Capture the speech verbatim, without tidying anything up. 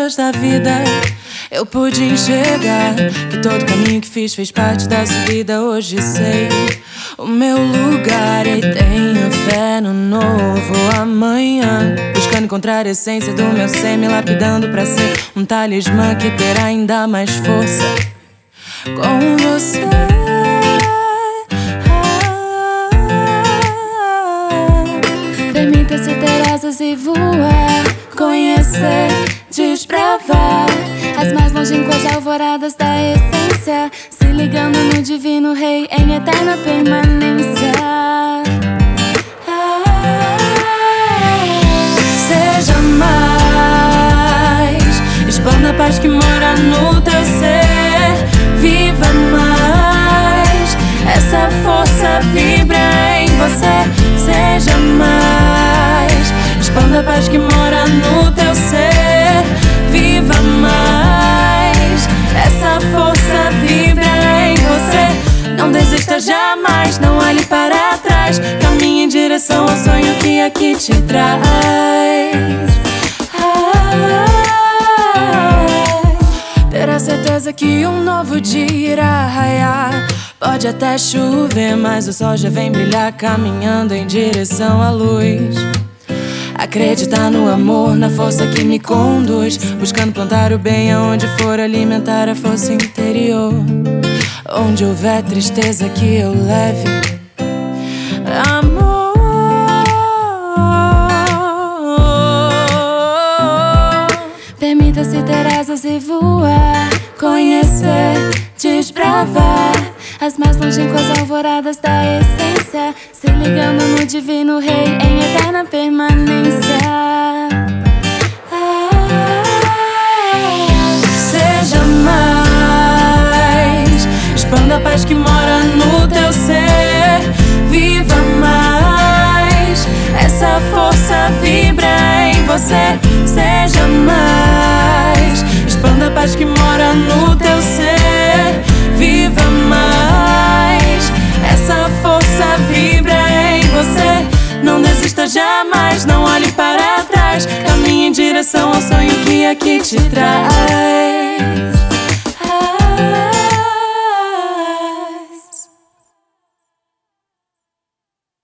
estrelas da vida, eu pude enxergar que todo caminho que fiz fez parte da subida. Hoje sei o meu lugar e tenho fé no novo amanhã, buscando encontrar a essência do meu ser, me lapidando pra ser um talismã que terá ainda mais força com você. Permita-se ter asas e voar, conhecer, desbravar as mais longínquas alvoradas da essência, se ligando no divino rei em eterna permanência. Seja mais, expanda a paz que mora no teu ser. Viva mais, essa força vibra em você. Seja mais, expanda a paz que mora no teu ser. Viva mais, essa força vibra em você. Não desista jamais, não olhe para trás, caminhe em direção ao sonho que aqui te traz. Ter a certeza que um novo dia irá raiar. Pode até chover, mas o sol já vem brilhar, caminhando em direção à luz. Acreditar no amor, na força que me conduz, buscando plantar o bem aonde for, alimentar a força interior. Onde houver tristeza que eu leve amor. Permita-se ter asas e voar, conhecer, desbravar as mais longínquas alvoradas da essência, se ligando no divino rei em eterna permanência. Seja mais, expanda a paz que mora no teu ser. Viva mais, essa força vibra em você. Seja mais, expanda a paz que mora no teu ser. Viva mais, essa força vibra em você. Não desista jamais, não olhe para trás, caminhe em direção ao sonho que aqui te traz.